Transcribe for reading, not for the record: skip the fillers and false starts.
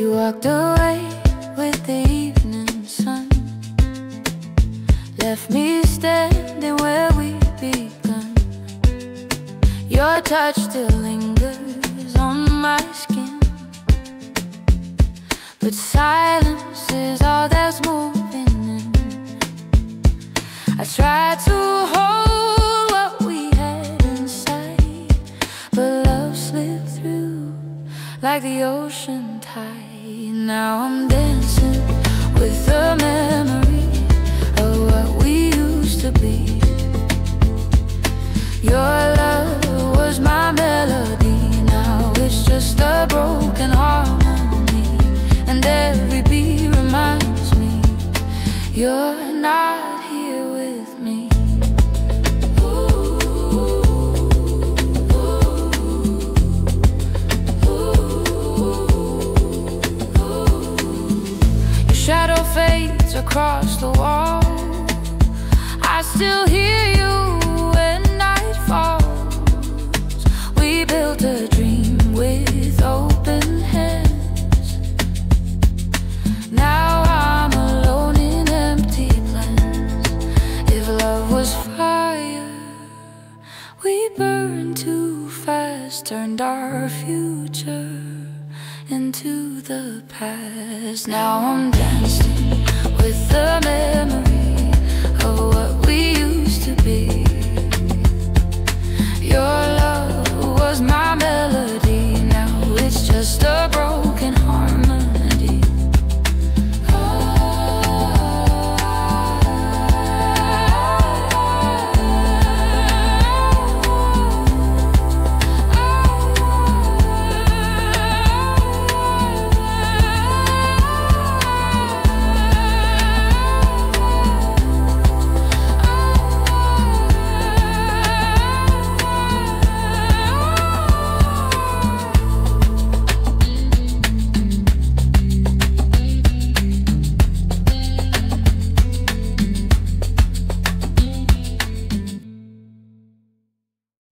You walked away with the evening sun, left me standing where we begun. Your touch still lingers on my skin, but silence is all that's moving in. I tried to hold what we had inside, but love slipped through like the ocean tide. Now I'm dancing with the memory of what we used to be. Your love was my melody, now it's just a broken harmony. And every beat reminds me you're not here with me. Shadow fades across the wall, I still hear you when night falls. We built a dream with open hands. Now I'm alone in empty plans. If love was fire, we burned too fast, turned our future into the past. Now I'm dancing with the memory